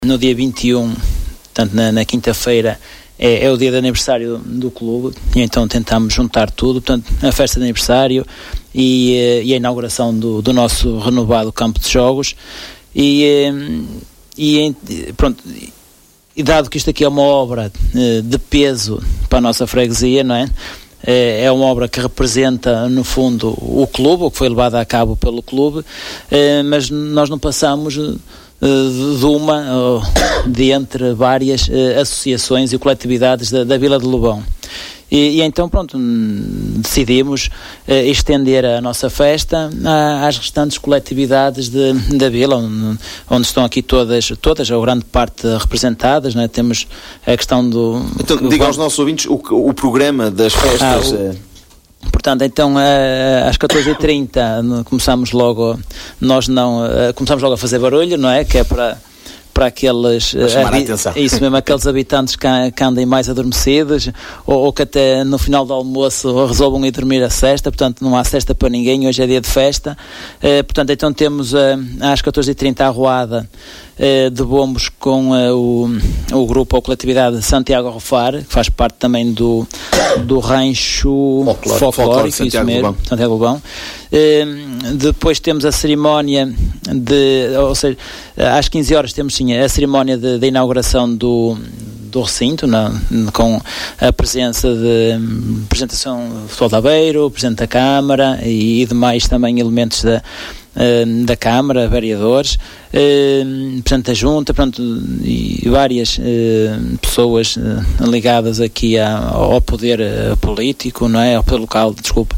no dia 21, portanto na quinta-feira, é o dia de aniversário do clube, e então tentamos juntar tudo, portanto a festa de aniversário e a inauguração do nosso renovado campo de jogos, pronto, e dado que isto aqui é uma obra de peso para a nossa freguesia, não é? É uma obra que representa, no fundo, o clube, o que foi levado a cabo pelo clube, mas nós não passamos de entre várias associações e coletividades da Vila de Lobão. E então, pronto, decidimos estender a nossa festa às restantes coletividades da Vila, onde estão aqui todas, ou grande parte representadas, né? Temos a questão do... Então, diga aos nossos ouvintes o programa das festas... Portanto, então às 14h30 começamos logo a fazer barulho, não é? Que é para aqueles isso mesmo, aqueles habitantes que andem mais adormecidos ou que até no final do almoço resolvam ir dormir a sesta. Portanto não há sesta para ninguém, hoje é dia de festa. Portanto, então temos às 14h30 a arruada de bombos com o grupo ou coletividade Santiago Rofar, que faz parte também do rancho folclórico, isso mesmo, Santiago Lobão. Depois temos a cerimónia ou seja, às 15 horas temos sim a cerimónia de inauguração do recinto, com a presença de apresentação do Futebol de Aveiro, o Presidente da Câmara e demais também elementos da Câmara, vereadores, Presidente da Junta, pronto, e várias pessoas ligadas aqui ao poder político, não é? Ao poder local, desculpa.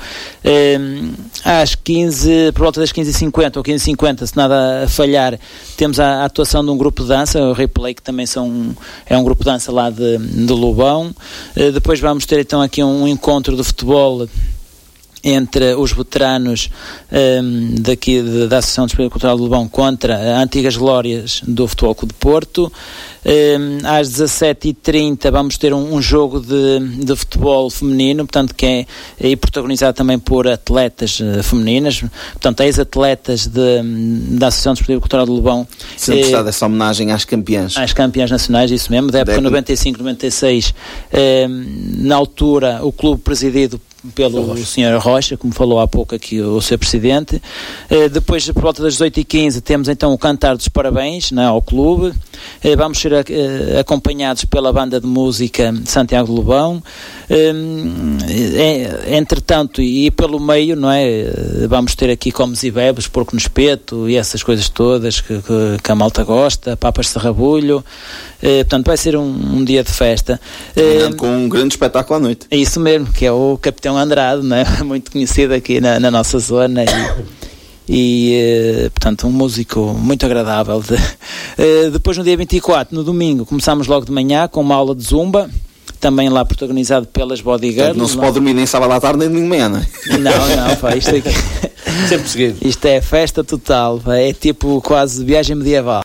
Às 15, por volta das 15h50 ou 15h50, se nada a falhar, temos a atuação de um grupo de dança, o Replay, que também é um grupo de dança lá de Lobão. Depois vamos ter então aqui um encontro de futebol entre os veteranos daqui da Associação de Desporto Cultural de Lobão contra as antigas glórias do Futebol Clube de Porto. Às 17h30 vamos ter um jogo de futebol feminino, portanto, que é protagonizado também por atletas femininas, portanto, ex-atletas da Associação de Desporto Cultural de Lobão. Sempre está dessa homenagem às campeãs. Às campeãs nacionais, isso mesmo, da época 95-96, na altura o clube presidido pelo Sr. Rocha, como falou há pouco aqui o Sr. Presidente. Depois, por volta das 18h15, temos então o cantar dos parabéns, né, ao clube. Vamos ser acompanhados pela banda de música de Santiago de Lobão. Entretanto, e pelo meio, não é, vamos ter aqui comes e bebes, porco no espeto e essas coisas todas que a malta gosta, papas de sarrabulho. Portanto, vai ser um dia de festa. Com um grande espetáculo à noite. É isso mesmo, que é o Capitão Andrade, não é? Muito conhecido aqui na nossa zona e portanto, um músico muito agradável. Depois, no dia 24, no domingo, começamos logo de manhã com uma aula de zumba, também lá protagonizado pelas bodyguards. Não se pode dormir nem sábado à tarde nem domingo de manhã, não é? Não, pá, isto aqui... Sempre seguido. Isto é festa total, pá, é tipo quase viagem medieval.